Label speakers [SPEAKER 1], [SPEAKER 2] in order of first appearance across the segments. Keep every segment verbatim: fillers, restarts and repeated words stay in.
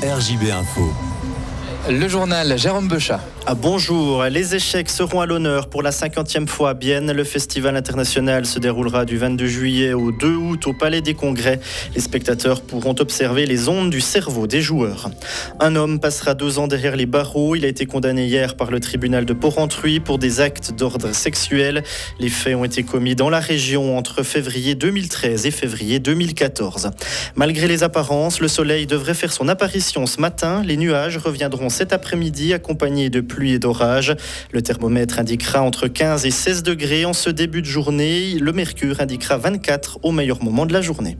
[SPEAKER 1] R J B Info.
[SPEAKER 2] Le journal, Jérôme Beuchat.
[SPEAKER 3] Ah, bonjour, les échecs seront à l'honneur pour la cinquantième fois à Bienne. Le festival international se déroulera du vingt-deux juillet au deux août au Palais des Congrès. Les spectateurs pourront observer les ondes du cerveau des joueurs. Un homme passera deux ans derrière les barreaux. Il a été condamné hier par le tribunal de Porrentruy pour des actes d'ordre sexuel. Les faits ont été commis dans la région entre février deux mille treize et février deux mille quatorze. Malgré les apparences, le soleil devrait faire son apparition ce matin. Les nuages reviendront cet après-midi accompagnés de pluie et d'orage. Le thermomètre indiquera entre quinze et seize degrés en ce début de journée. Le mercure indiquera vingt-quatre au meilleur moment de la journée.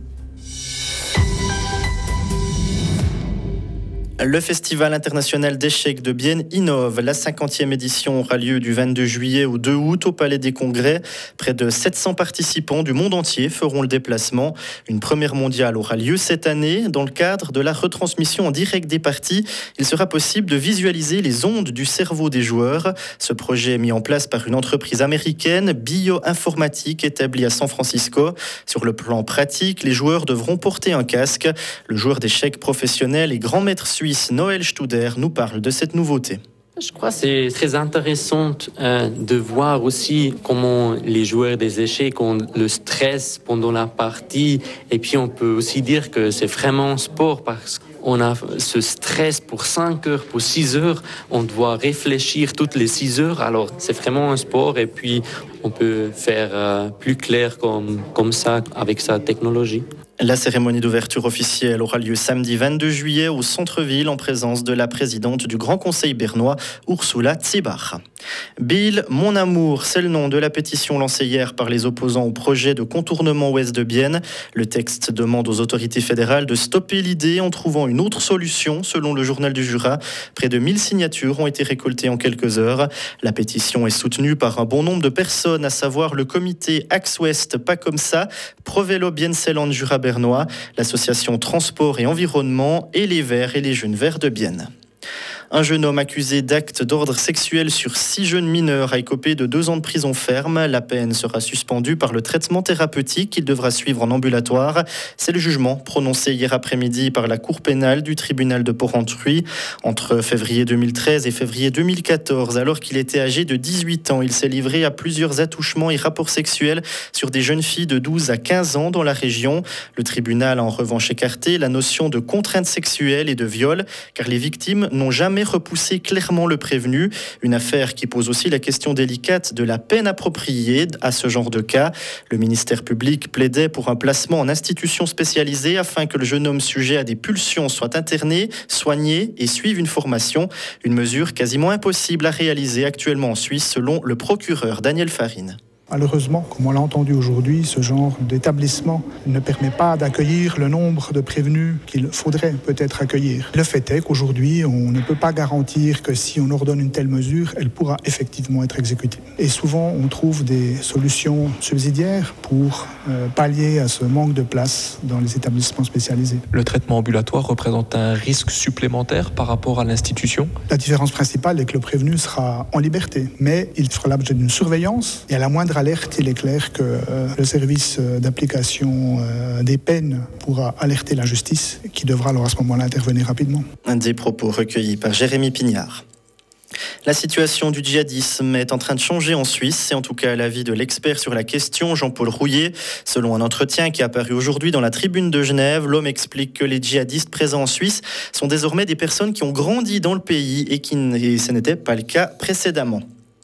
[SPEAKER 3] Le Festival international d'échecs de Bienne innove. La cinquantième édition aura lieu du vingt-deux juillet au deux août au Palais des Congrès. Près de sept cents participants du monde entier feront le déplacement. Une première mondiale aura lieu cette année. Dans le cadre de la retransmission en direct des parties, il sera possible de visualiser les ondes du cerveau des joueurs. Ce projet est mis en place par une entreprise américaine, Bioinformatique, établie à San Francisco. Sur le plan pratique, les joueurs devront porter un casque. Le joueur d'échecs professionnel et grand maître suisse Noël Studer nous parle de cette nouveauté.
[SPEAKER 4] Je crois que c'est très intéressant euh, de voir aussi comment les joueurs des échecs ont le stress pendant la partie. Et puis on peut aussi dire que c'est vraiment un sport parce qu'on a ce stress pour cinq heures, pour six heures. On doit réfléchir toutes les six heures. Alors c'est vraiment un sport et puis on peut faire euh, plus clair comme, comme ça avec sa technologie.
[SPEAKER 3] La cérémonie d'ouverture officielle aura lieu samedi vingt-deux juillet au centre-ville en présence de la présidente du Grand Conseil bernois, Ursula Zibach. Bill, mon amour, c'est le nom de la pétition lancée hier par les opposants au projet de contournement ouest de Bienne. Le texte demande aux autorités fédérales de stopper l'idée en trouvant une autre solution, selon le journal du Jura. Près de mille signatures ont été récoltées en quelques heures. La pétition est soutenue par un bon nombre de personnes, à savoir le comité Axe Ouest Pas Comme Ça, Pro-Vélo Bienne-Seeland Jura bernois, l'association Transport et Environnement et les Verts et les Jeunes Verts de Bienne. Un jeune homme accusé d'actes d'ordre sexuel sur six jeunes mineurs a écopé de deux ans de prison ferme. La peine sera suspendue par le traitement thérapeutique qu'il devra suivre en ambulatoire. C'est le jugement prononcé hier après-midi par la cour pénale du tribunal de Porrentruy. Entre février deux mille treize et février deux mille quatorze, alors qu'il était âgé de dix-huit ans, il s'est livré à plusieurs attouchements et rapports sexuels sur des jeunes filles de douze à quinze ans dans la région. Le tribunal a en revanche écarté la notion de contrainte sexuelle et de viol, car les victimes n'ont jamais repousser clairement le prévenu. Une affaire qui pose aussi la question délicate de la peine appropriée à ce genre de cas. Le ministère public plaidait pour un placement en institution spécialisée afin que le jeune homme sujet à des pulsions soit interné, soigné et suive une formation. Une mesure quasiment impossible à réaliser actuellement en Suisse selon le procureur Daniel Farine.
[SPEAKER 5] Malheureusement, comme on l'a entendu aujourd'hui, ce genre d'établissement ne permet pas d'accueillir le nombre de prévenus qu'il faudrait peut-être accueillir. Le fait est qu'aujourd'hui, on ne peut pas garantir que si on ordonne une telle mesure, elle pourra effectivement être exécutée. Et souvent, on trouve des solutions subsidiaires pour euh, pallier à ce manque de place dans les établissements spécialisés.
[SPEAKER 6] Le traitement ambulatoire représente un risque supplémentaire par rapport à l'institution.
[SPEAKER 5] La différence principale est que le prévenu sera en liberté, mais il fera l'objet d'une surveillance et à la moindre alerte, il est clair que euh, le service d'application euh, des peines pourra alerter la justice qui devra alors à ce moment-là intervenir rapidement.
[SPEAKER 3] Un des propos recueillis par Jérémy Pignard. La situation du djihadisme est en train de changer en Suisse, c'est en tout cas l'avis de l'expert sur la question, Jean-Paul Rouillet. Selon un entretien qui est apparu aujourd'hui dans la Tribune de Genève, l'homme explique que les djihadistes présents en Suisse sont désormais des personnes qui ont grandi dans le pays et, qui, et ce n'était pas le cas précédemment.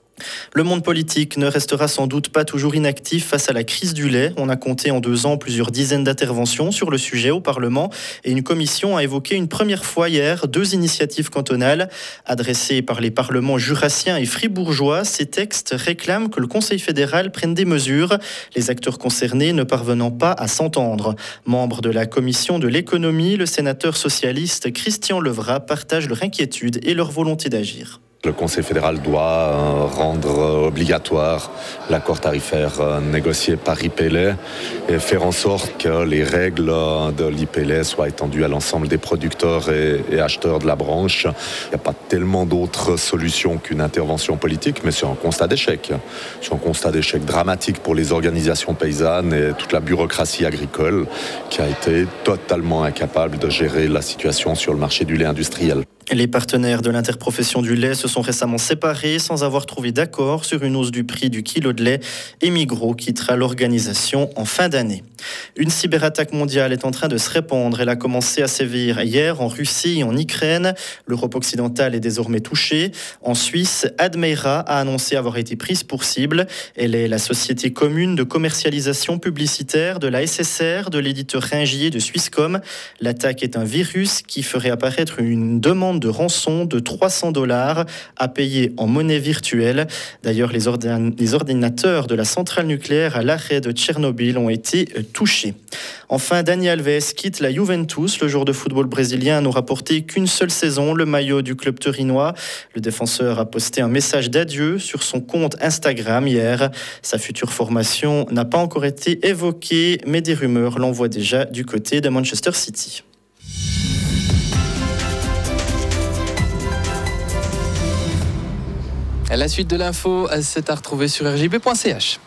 [SPEAKER 3] Le monde politique ne restera sans doute pas toujours inactif face à la crise du lait. On a compté en deux ans plusieurs dizaines d'interventions sur le sujet au Parlement et une commission a évoqué une première fois hier deux initiatives cantonales. Adressées par les parlements jurassiens et fribourgeois, ces textes réclament que le Conseil fédéral prenne des mesures, les acteurs concernés ne parvenant pas à s'entendre. Membre de la commission de l'économie, le sénateur socialiste Christian Levrat partage leur inquiétude et leur volonté d'agir.
[SPEAKER 1] Le Conseil fédéral doit rendre obligatoire l'accord tarifaire négocié par I P L E et faire en sorte que les règles de l'I P L E soient étendues à l'ensemble des producteurs et, et acheteurs de la branche. Il n'y a pas tellement d'autres solutions qu'une intervention politique, mais c'est un constat d'échec. C'est un constat d'échec dramatique pour les organisations paysannes et toute la bureaucratie agricole qui a été totalement incapable de gérer la situation sur le marché du lait industriel.
[SPEAKER 3] Les partenaires de l'interprofession du lait se sont récemment séparés sans avoir trouvé d'accord sur une hausse du prix du kilo de lait et Migros quittera l'organisation en fin d'année. Une cyberattaque mondiale est en train de se répandre. Elle a commencé à sévir hier en Russie et en Ukraine. L'Europe occidentale est désormais touchée. En Suisse, Admeira a annoncé avoir été prise pour cible. Elle est la société commune de commercialisation publicitaire de la S S R, de l'éditeur Ringier de Swisscom. L'attaque est un virus qui ferait apparaître une demande de rançon de trois cents dollars à payer en monnaie virtuelle. D'ailleurs, les, ordin- les ordinateurs de la centrale nucléaire à l'arrêt de Tchernobyl ont été touchés. Enfin, Dani Alves quitte la Juventus. Le joueur de football brésilien n'aura porté qu'une seule saison le maillot du club turinois. Le défenseur a posté un message d'adieu sur son compte Instagram hier. Sa future formation n'a pas encore été évoquée, mais des rumeurs l'envoient déjà du côté de Manchester City.
[SPEAKER 2] La suite de l'info, c'est à retrouver sur r j b point c h.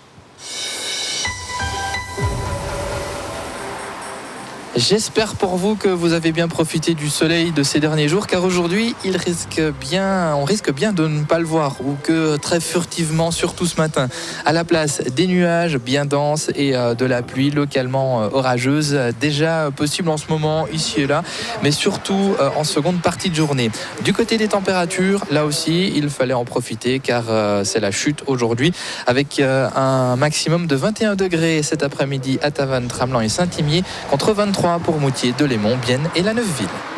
[SPEAKER 2] J'espère pour vous que vous avez bien profité du soleil de ces derniers jours, car aujourd'hui, il risque bien, on risque bien de ne pas le voir, ou que très furtivement, surtout ce matin. À la place, des nuages bien denses et de la pluie localement orageuse, déjà possible en ce moment, ici et là, mais surtout en seconde partie de journée. Du côté des températures, là aussi, il fallait en profiter, car c'est la chute aujourd'hui, avec un maximum de vingt et un degrés cet après-midi à Tavannes, Tramelan et Saint-Imier, contre vingt-trois pour Moutier, Delémont, Bienne et la Neuveville.